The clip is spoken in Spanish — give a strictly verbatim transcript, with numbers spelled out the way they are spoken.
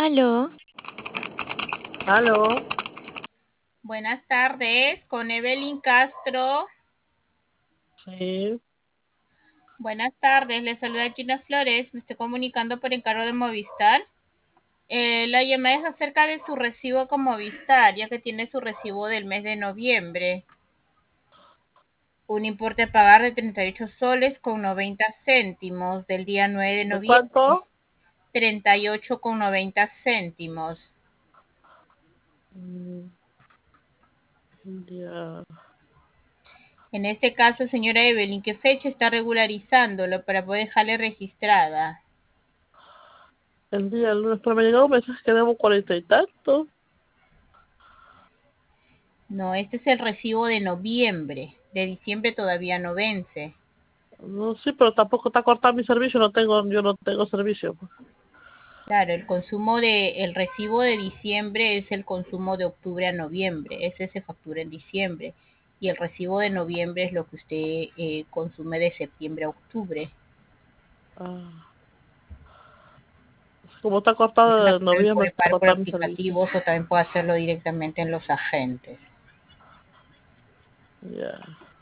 Aló, Aló, Buenas tardes, con Evelyn Castro. sí. Buenas tardes, le saluda Gina Flores. Me estoy comunicando por encargo de Movistar. Eh, la llamada es acerca de su recibo con Movistar, ya que tiene su recibo del mes de noviembre. Un importe a pagar de treinta y ocho soles con noventa céntimos del día nueve de ¿De noviembre. cuánto? treinta y ocho con noventa céntimos. Mm, ya. En este caso, señora Evelyn, ¿qué fecha está regularizándolo para poder dejarle registrada? El día del lunes, pero me llegó un mensaje que debo cuarenta y tanto. No, este es el recibo de noviembre. De diciembre todavía no vence. No, sí, pero tampoco está cortado mi servicio, no tengo, yo no tengo servicio, pues. Claro, el consumo de, el recibo de diciembre es el consumo de octubre a noviembre. Ese se factura en diciembre. Y el recibo de noviembre es lo que usted eh, consume de septiembre a octubre. Ah, como está Eso cortado también de lo noviembre, puede está pagar por cortado mi servicio. aplicativos o también puede hacerlo directamente en los agentes. Ya.